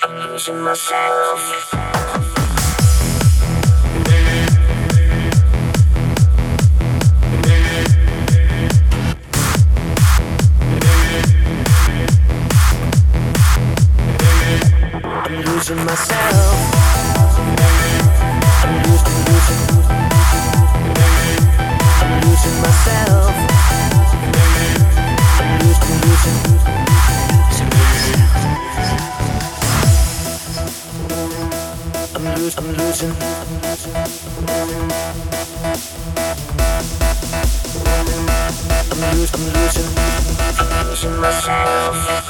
losing myself. I'm losing myself. I'm losing. I'm losing myself. I'm losing. I'm losing. I'm losing myself.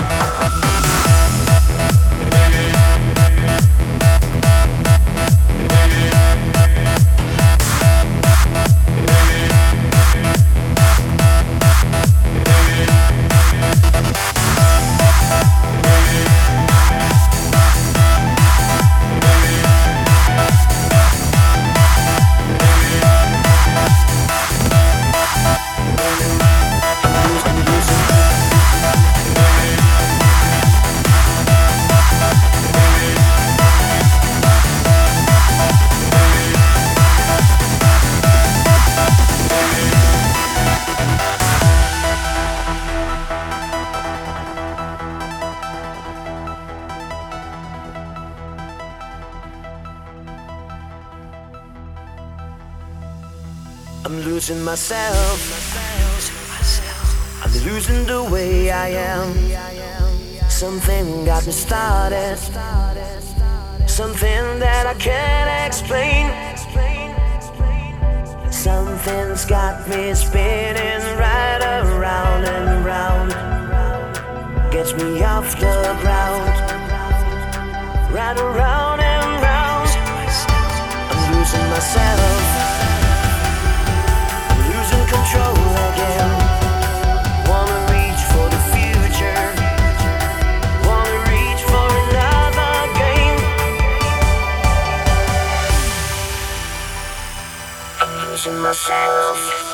I'm losing myself. I'm losing the way I am. Something got me started. Something that I can't explain. Something's got me spinning right around and around. Gets me off the ground. Right around and round. I'm losing myself. Control again. Wanna reach for the future. Wanna reach for another game. I'm losing myself.